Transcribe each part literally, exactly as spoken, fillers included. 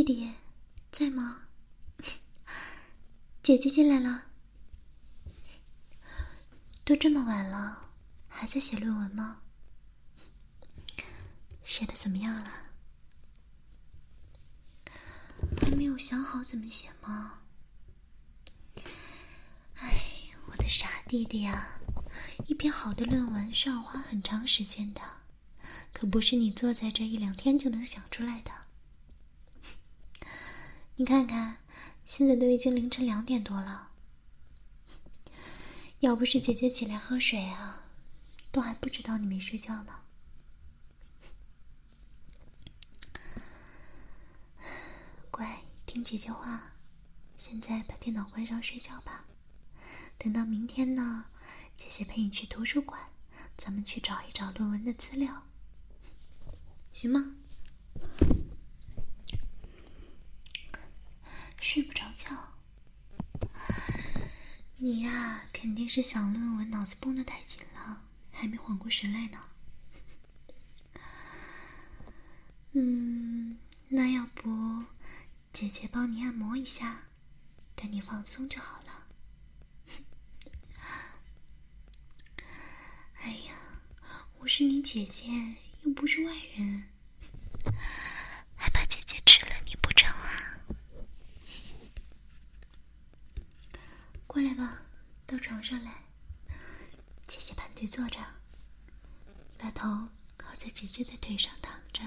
弟在吗？姐姐进来了。都这么晚了，还在写论文吗？写的怎么样了？还没有想好怎么写吗？哎，我的傻弟弟啊，一篇好的论文是要花很长时间的，可不是你坐在这一两天就能想出来的。你看看，现在都已经凌晨两点多了，要不是姐姐起来喝水啊，都还不知道你没睡觉呢。乖，听姐姐话，现在把电脑关上睡觉吧。等到明天呢，姐姐陪你去图书馆，咱们去找一找论文的资料，行吗？睡不着觉，你呀，肯定是想论文脑子绷得太紧了，还没缓过神来呢。嗯，那要不姐姐帮你按摩一下，等你放松就好了。哎呀，我是你姐姐，又不是外人，还怕姐姐吃了你不成啊？过来吧，到床上来，姐姐盘腿坐着，把头靠在姐姐的腿上躺着。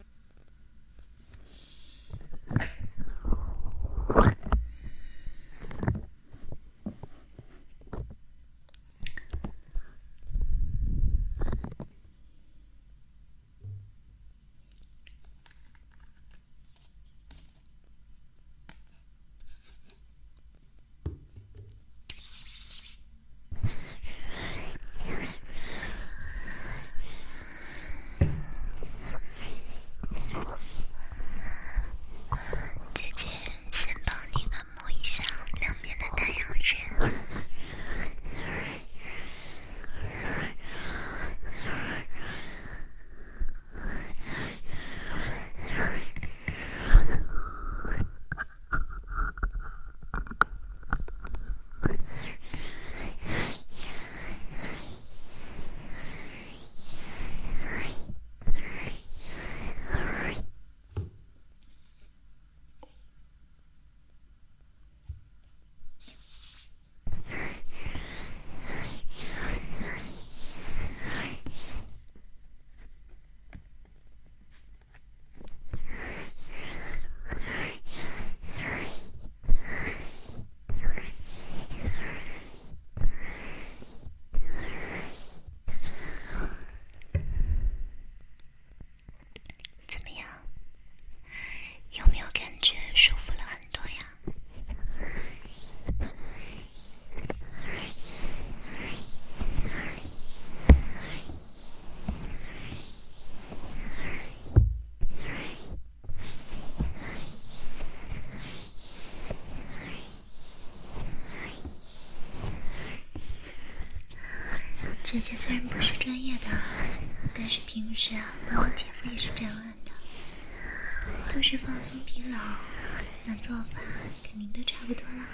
姐姐虽然不是专业的，但是平时啊，帮你姐夫也是这样按的，都是放松疲劳，那做法肯定都差不多了。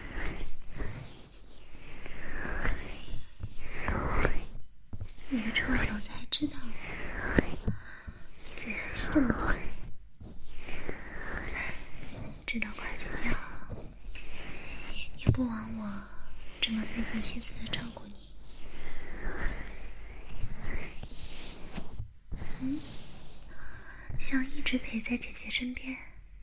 你个臭小子还知道，嘴还是这么快，知道夸姐姐好，也不枉我这么费尽心思的照顾你。嗯，想一直陪在姐姐身边，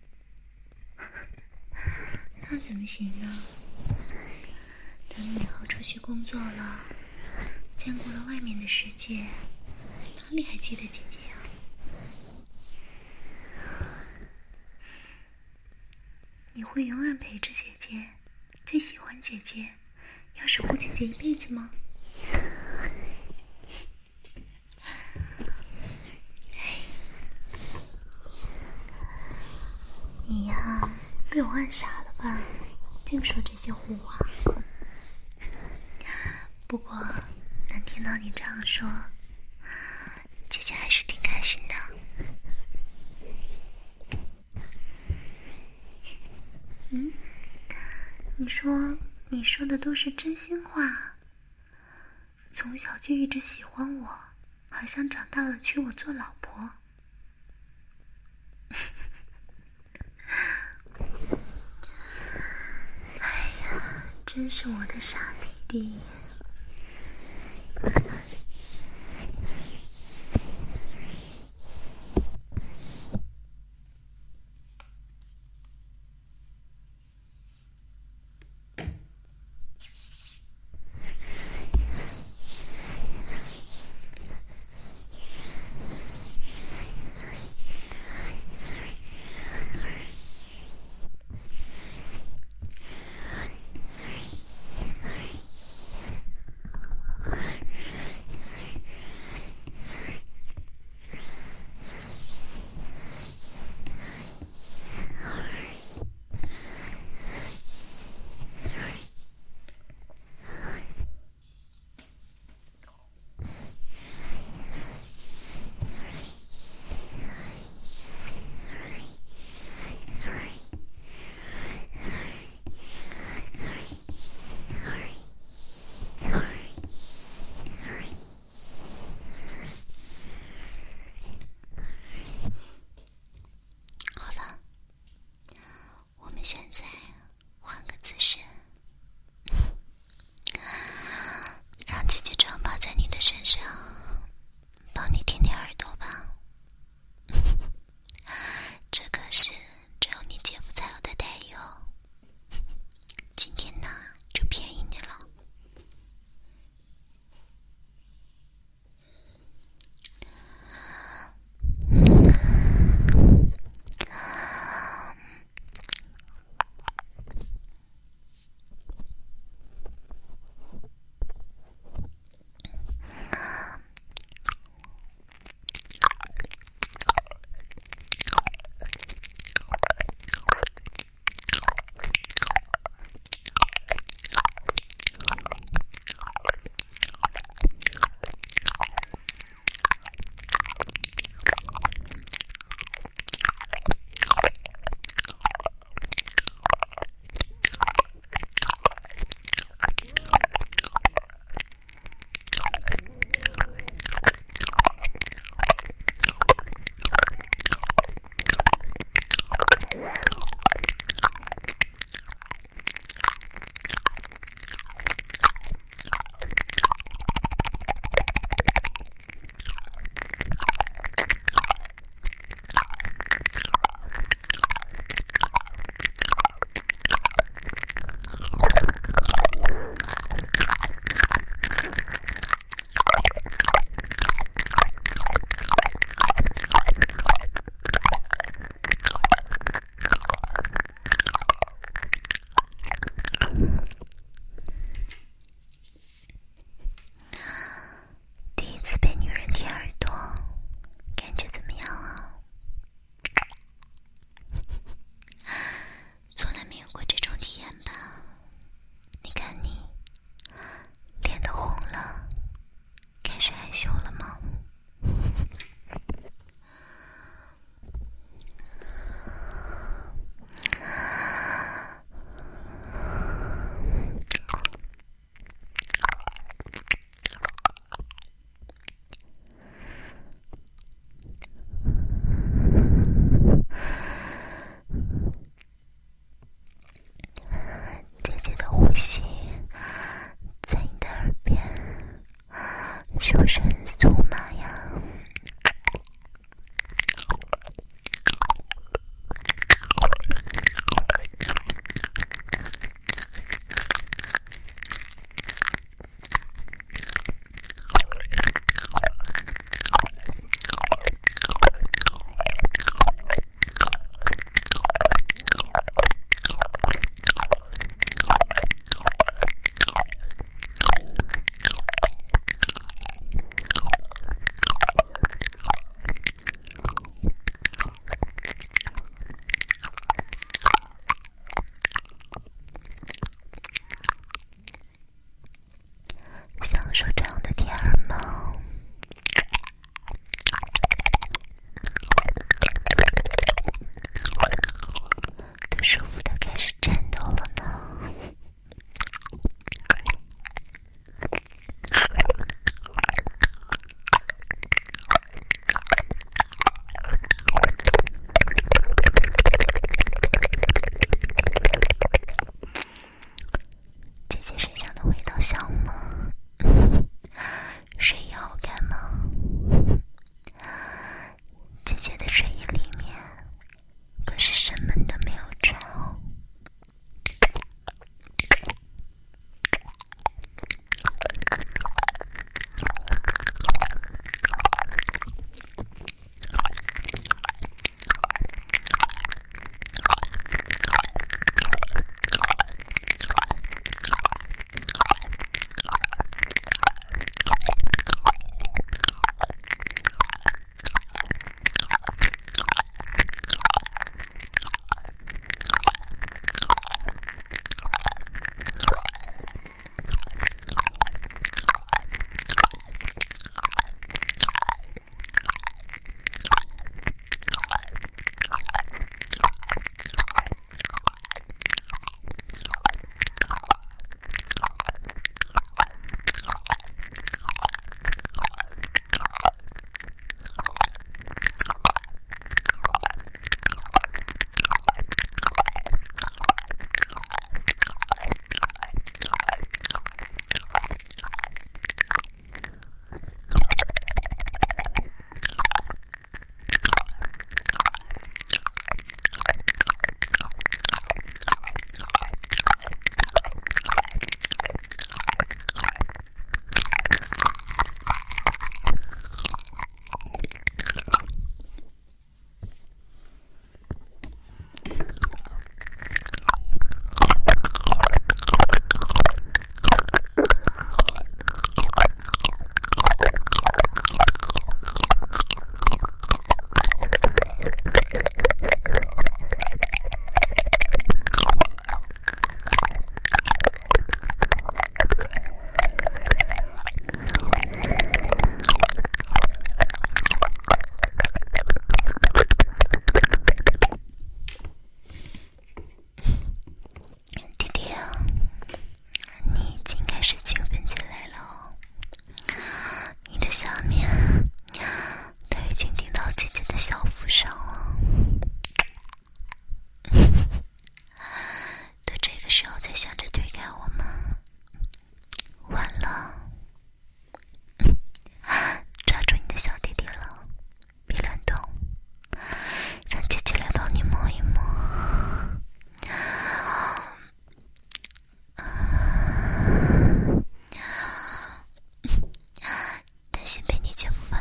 那怎么行呢？等你以后出去工作了，见过了外面的世界，哪里还记得姐姐呀？你会永远陪着姐姐，最喜欢姐姐，要守护姐姐一辈子吗？你呀，被我按傻了吧？净说这些胡话。不过能听到你这样说，姐姐还是挺开心的。 说你说的都是真心话，从小就一直喜欢我，还想长大了娶我做老婆。哎呀，真是我的傻弟弟。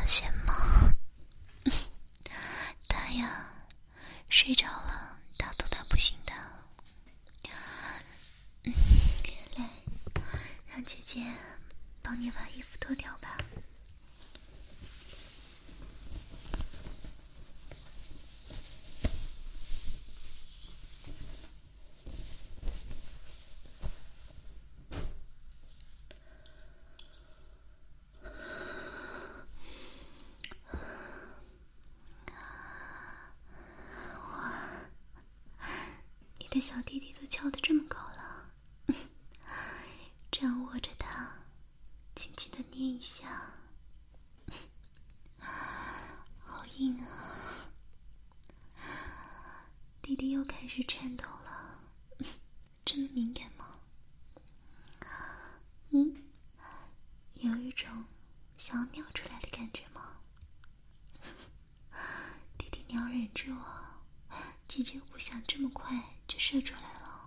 现吗？他呀，睡着了，打都打不醒的。嗯，来，让姐姐帮你把衣服脱掉吧。你的小弟弟都翘得这么高了，这样握着它，轻轻地捏一下，好硬啊！弟弟又开始颤抖了，这么敏感吗？嗯，有一种想要尿出来的感觉吗？弟弟，你要忍住啊，姐姐不想这么快就射出来了，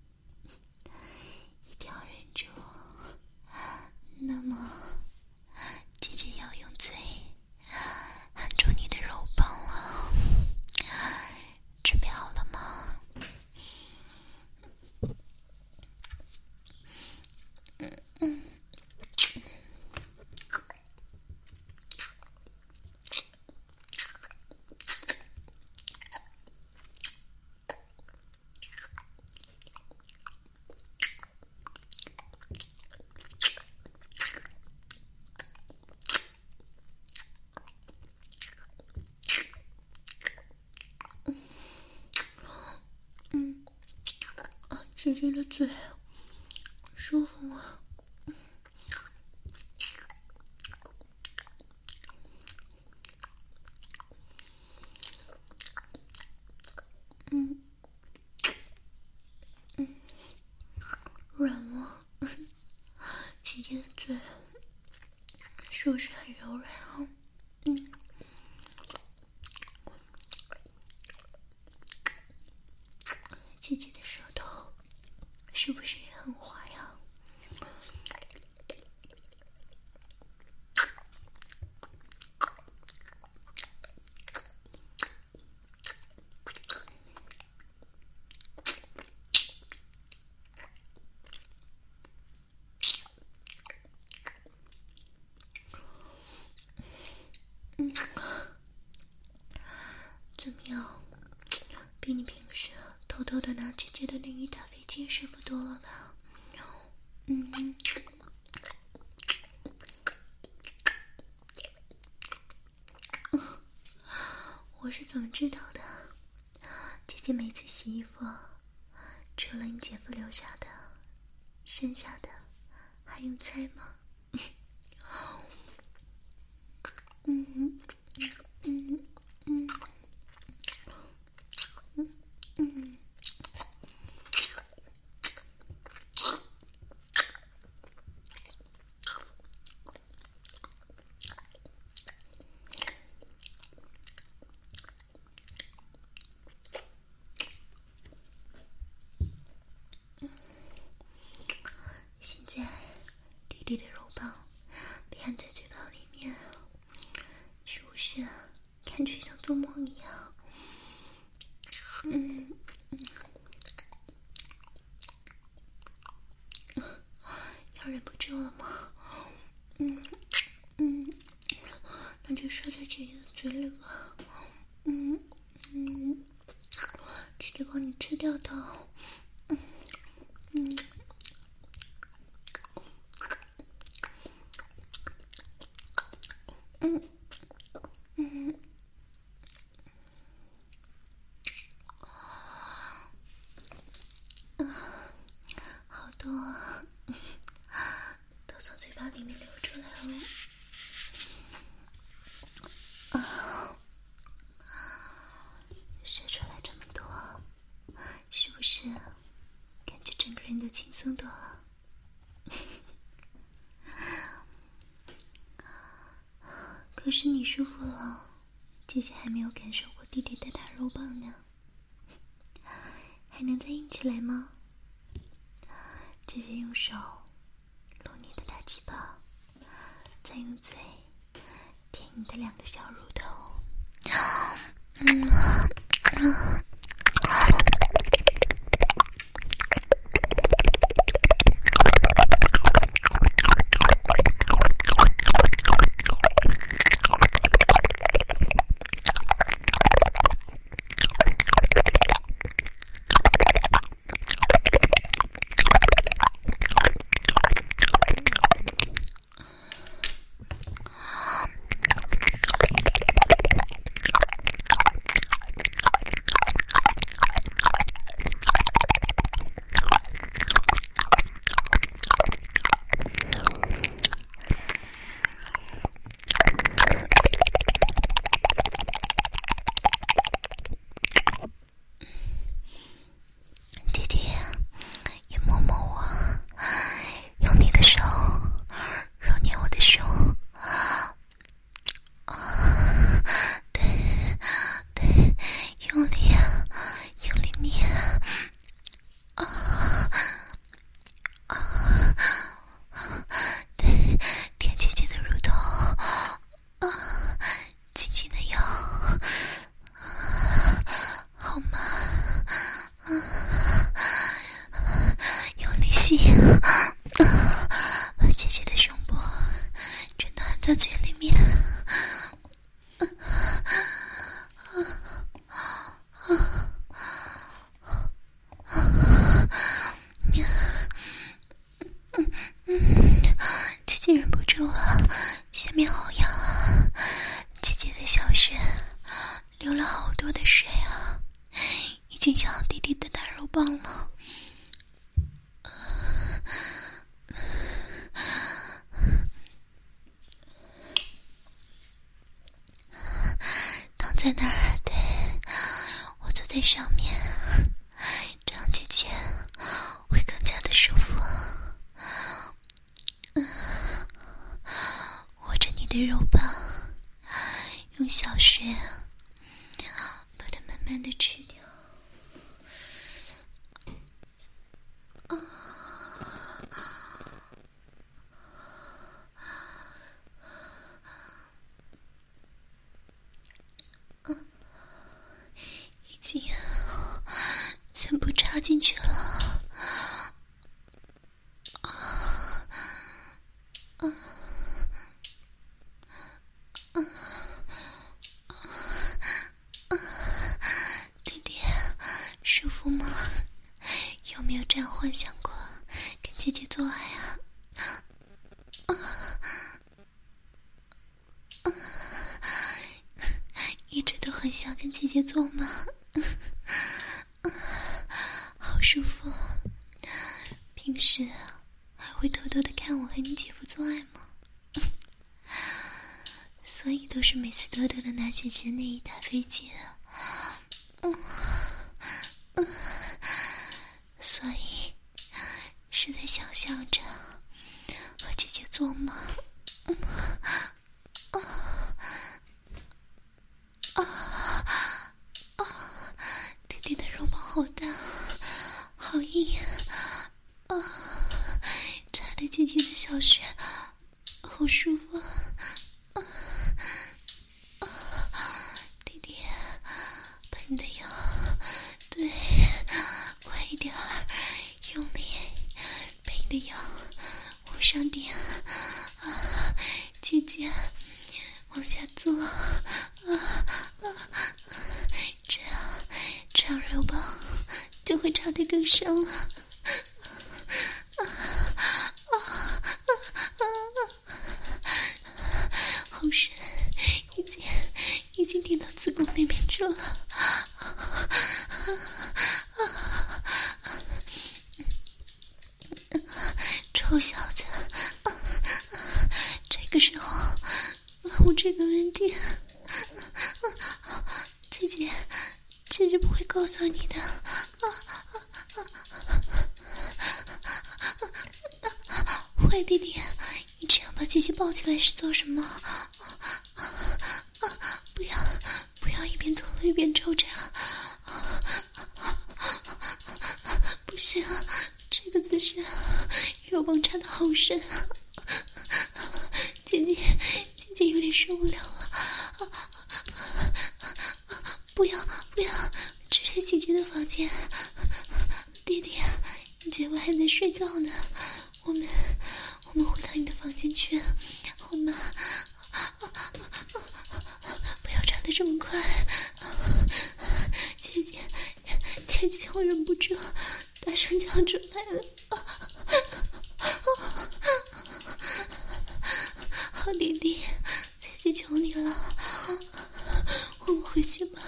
一定要忍住。那么，姐姐要用嘴含住你的肉棒了，准备好了吗？嗯嗯。嗯，姐姐的嘴舒服吗？嗯嗯，软吗？姐姐的嘴是不是很柔软啊？嗯。姐姐的舌头是不是也很滑呀？嗯，怎么样？比你平时偷偷的拿姐姐的内衣打飞机舒服多了吧？嗯。我是怎么知道的？姐姐每次洗衣服，除了你姐夫留下的，剩下的还用猜吗？嗯嗯嗯嗯嗯。现在弟弟的肉棒被含在嘴巴里面，是不是感觉像做梦一样？嗯嗯，要忍不住了吗？嗯嗯，那就射在姐姐的嘴里吧。嗯嗯，姐姐帮你吃掉它。嗯嗯。嗯嗯，啊，好多啊，都从嘴巴里面流出来了。啊，射出来这么多，是不是感觉整个人都轻松多了？可是你舒服了，姐姐还没有感受过弟弟的大肉棒呢，还能再硬起来吗？姐姐用手搂你的大鸡巴，再用嘴舔你的两个小乳头。嗯嗯把姐姐的胸部全都含在嘴里面。姐姐忍不住了，下面好痒啊！姐姐的小穴流了好多的水啊，已经像弟弟的大肉棒了。在那儿，对，我坐在上面，这样姐姐会更加的舒服。嗯，握着你的肉棒，用小穴把它慢慢的吃掉。啊，已经全部插进去了。啊啊啊啊！弟弟，舒服吗？有没有这样幻想过跟姐姐做爱啊？啊啊！一直都很想跟姐姐做吗？好舒服。平时还会偷偷的看我和你姐夫做爱吗？所以都是每次偷偷的拿姐姐那一台飞机的。嗯嗯，所以是在想象着和姐姐做吗？嗯啊啊啊！弟弟的肉棒好大，好硬啊！插在姐姐的小穴，好舒服啊！啊，弟弟，把你的腰，对，快一点儿，用力，把你的腰往上顶啊！姐姐，往下坐啊啊！这样，这样肉棒就会插得更深了。啊啊啊啊！好深，已经已经顶到子宫那边去了。啊啊啊！臭小子！啊啊！这个时候问我这个问题，啊啊！姐姐，姐姐不会告诉你的。啊啊啊啊！坏弟弟，你这样把姐姐抱起来是做什么？啊啊啊！不要不要一边走路一边抽着。啊啊啊！不行，这个姿势肉棒插的好深，姐姐姐姐有点受不了了。 不要不要，这是姐姐的房间，弟弟，姐夫还在睡觉呢，我们我们回到你的房间去，好吗？不要唱得这么快，姐姐姐姐，我忍不住大声叫出来了。好弟弟，姐姐求你了，我们回去吧。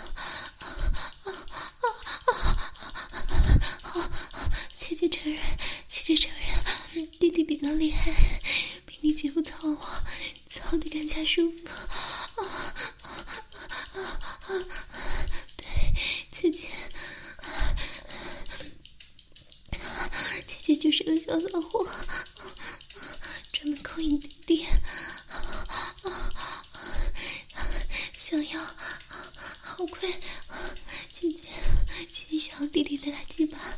好，姐姐承认，姐姐承认，弟弟比较厉害，比你姐夫操我操得更加舒服。对，姐姐，姐姐就是个小骚货，专门勾引弟弟，想要好快，姐姐姐姐想要弟弟的大鸡巴，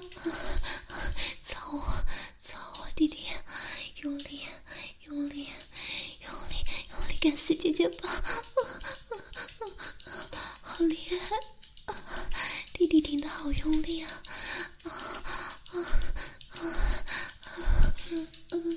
操我操我弟弟，用力用力用力用力干死姐姐吧，好厉害，弟弟挺得好用力啊，嗯嗯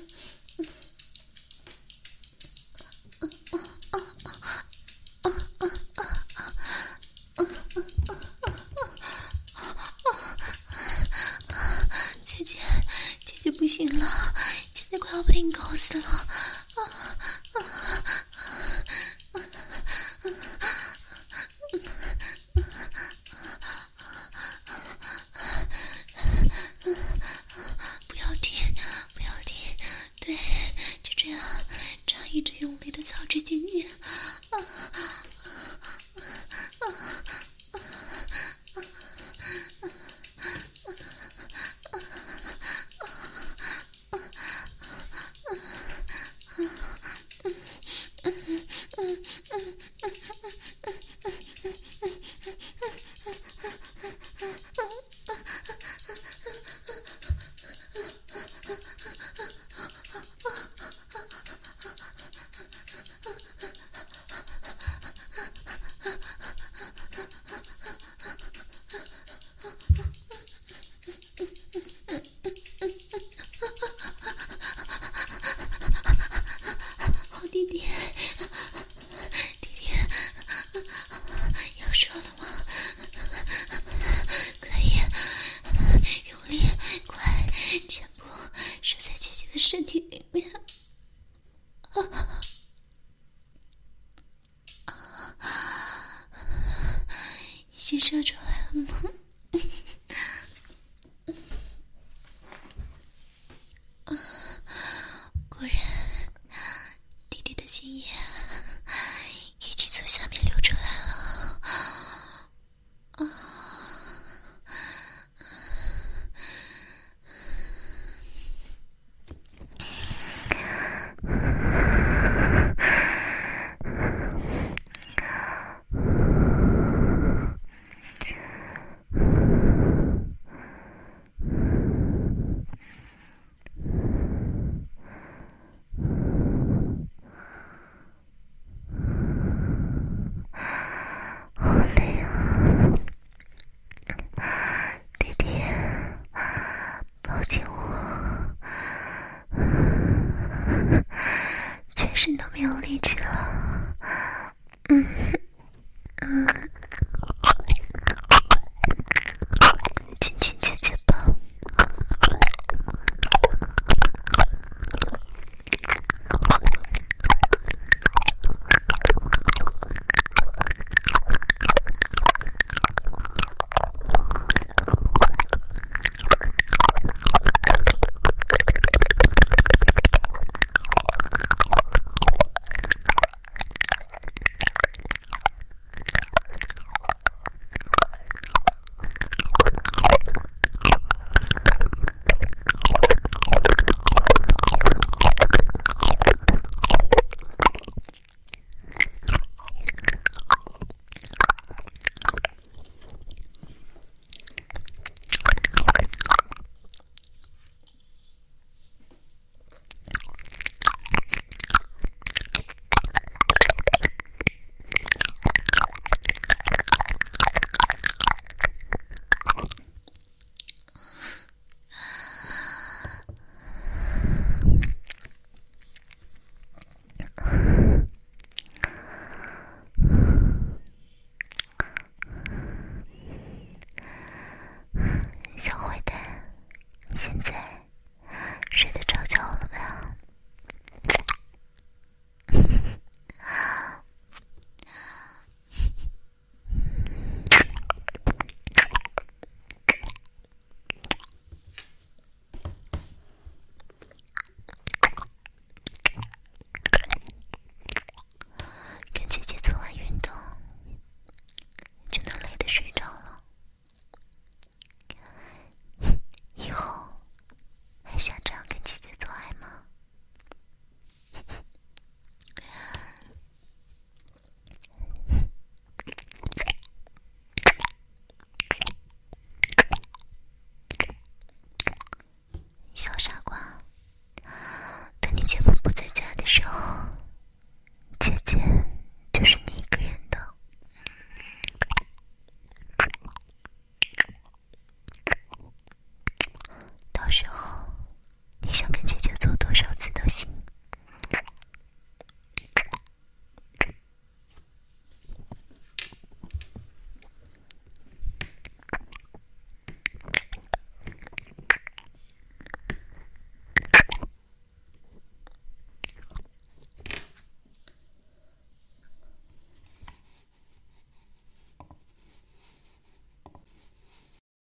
姐姐，姐姐不行了，姐姐快要被你搞死了！啊啊啊不要停，不要停，对，就这样，这样一直用力的操着姐姐。啊啊啊！身体里面，啊啊、已经射出来了吗？啊、果然，弟弟的精液已经从下面流出来了。啊！全身都没有力气了，嗯。